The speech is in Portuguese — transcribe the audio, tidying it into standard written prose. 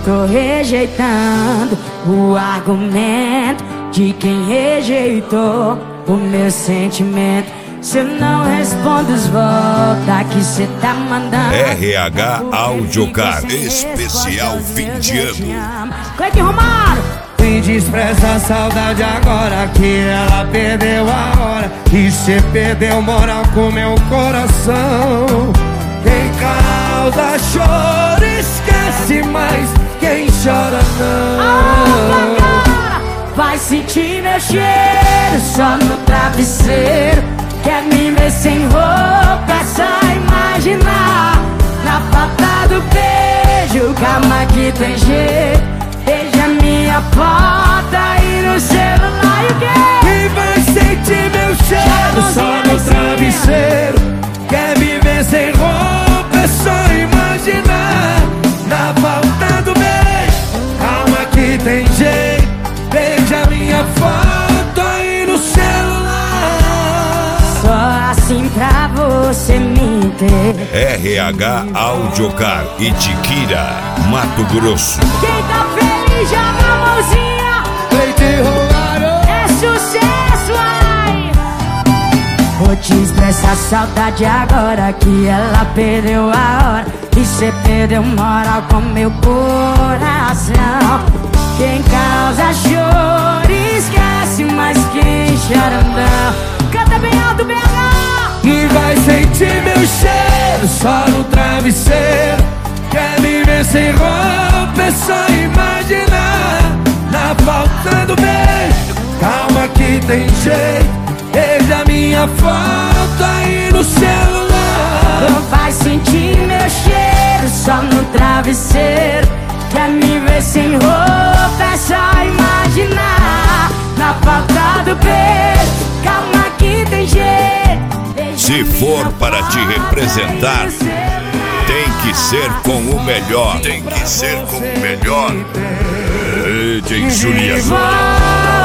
tô rejeitando o argumento de quem rejeitou o meu sentimento. Cê não responde os volta que cê tá mandando. RH Audiocar, especial 20 anos. Cleiton Romário. Me despreza a saudade agora que ela perdeu a hora. E cê perdeu moral com meu coração. Quem causa choro esquece, mas quem chora não. Vai sentir meu cheiro só no travesseiro. Quer me ver sem roupa, é só imaginar. Na falta do beijo, calma que tem jeito. Veja minha foto aí no celular e o quê? Quem vai sentir meu cheiro só no travesseiro? Quer me ver sem roupa, é só imaginar. Na falta do beijo, calma que tem jeito. Veja minha foto aí no celular. Só assim pra você me ter. RH Audiocar, Itiquira, Mato Grosso. Quem tá feliz joga a mãozinha. Cleiton Romário. É sucesso, ai. Vou te expressar saudade agora que ela perdeu a hora. E cê perdeu moral com meu coração. Quem causa choro esquece, mas quem chora não. Canta bem alto, BH. E vai sentir meu cheiro só no travesseiro. Quer me ver sem roupa, é só imaginar. Na falta do beijo, calma que tem jeito. Veja minha foto aí no celular. Não vai sentir meu cheiro só no travesseiro. Quer me ver sem roupa, é só imaginar. Na falta do beijo, calma que tem jeito. Se for para te representar, tem que ser com o melhor. Tem que ser com o melhor. DJ Juliano.